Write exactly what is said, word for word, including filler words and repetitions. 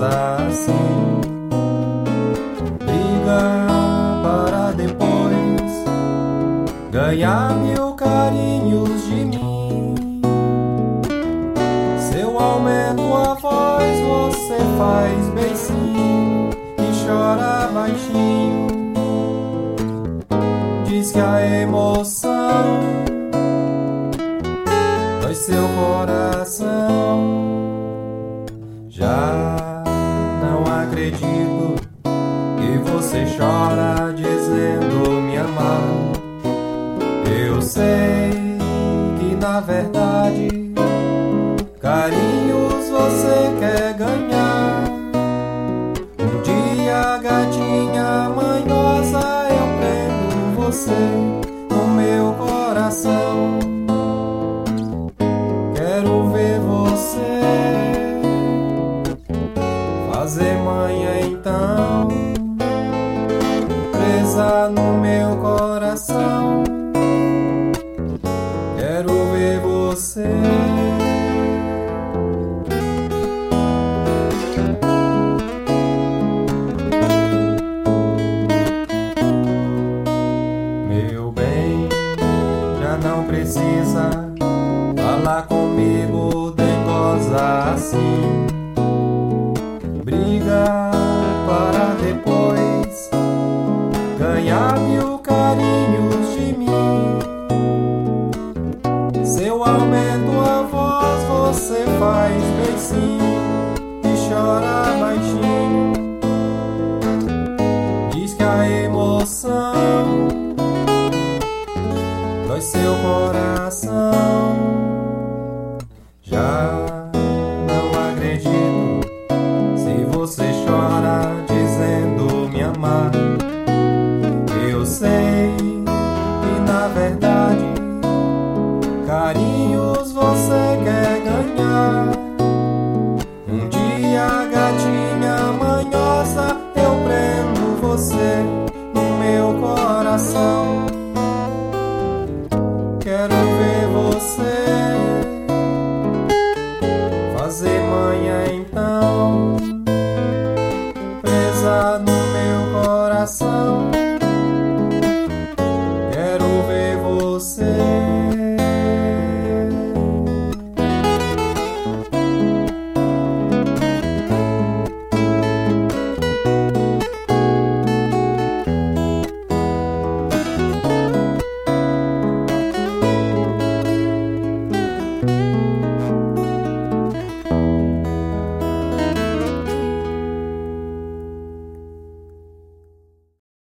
gosta assim. Briga para depois ganhar mil carinhos de mim. Se eu aumento a voz, você faz beicinho e chora baixinho. Diz que a emoção dói seu coração. Já não acredito que você chora dizendo me amar. Eu sei que na verdade carinhos você quer ganhar. Um dia, gatinha manhosa, eu prendo você no meu coração. Quero ver você fazer manha então, presa no meu coração. Quero ver você